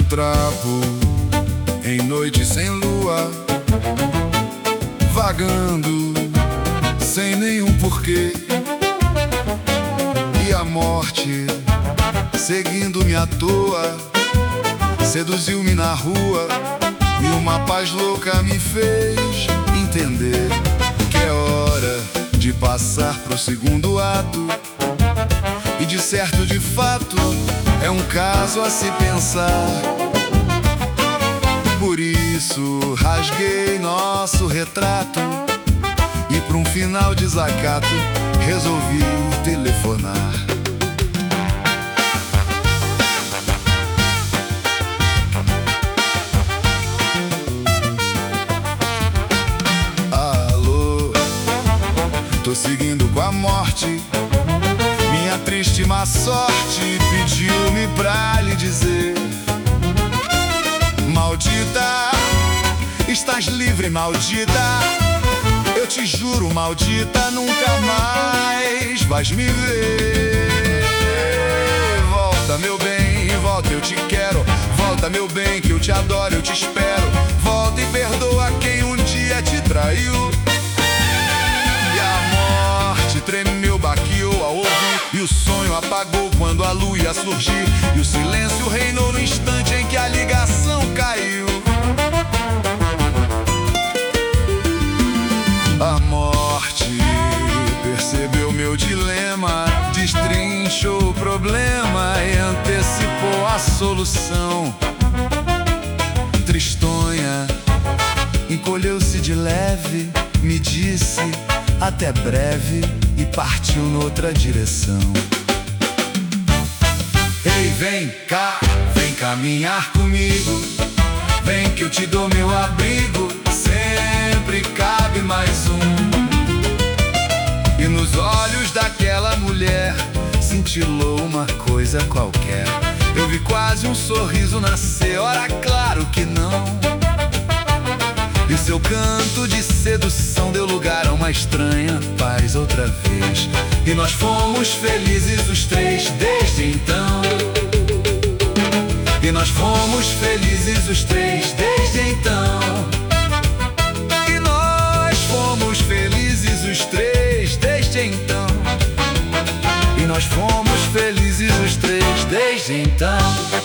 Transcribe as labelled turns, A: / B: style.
A: trapo em noite sem lua, vagando sem nenhum porquê. E a morte, seguindo-me à toa, seduziu-me na rua, e uma paz louca me fez entender que é hora de passar pro segundo ato. E de certo, de fato, é um caso a se pensar. Por isso rasguei nosso retrato, e pra um final de desacato resolvi telefonar. Alô, tô seguindo com a morte. Minha triste má sorte pediu-me pra lhe dizer: maldita, estás livre, maldita. Eu te juro, maldita, nunca mais vais me ver. Volta, meu bem, volta, eu te quero. Volta, meu bem, que eu te adoro, eu te espero. Volta e perdoa quem um dia te traiu. E a morte tremeu, baqueou ao ouvir, e o sonho apagou quando a lua ia surgir, e o silêncio reinou no instante em que a ligação caiu. A morte percebeu meu dilema, destrinchou o problema e antecipou a solução. Tristonha encolheu-se de leve, me disse até breve e partiu noutra direção. Ei, vem cá, vem caminhar comigo. Vem que eu te dou meu abrigo, sempre cabe mais um. E nos olhos daquela mulher cintilou uma coisa qualquer. Eu vi quase um sorriso nascer, ora claro que não. E seu canto de sedução deu lugar a uma estranha paz outra vez. E nós fomos felizes os três desde então. E nós fomos felizes os três desde então. E nós fomos felizes os três desde então. E nós fomos felizes os três desde então.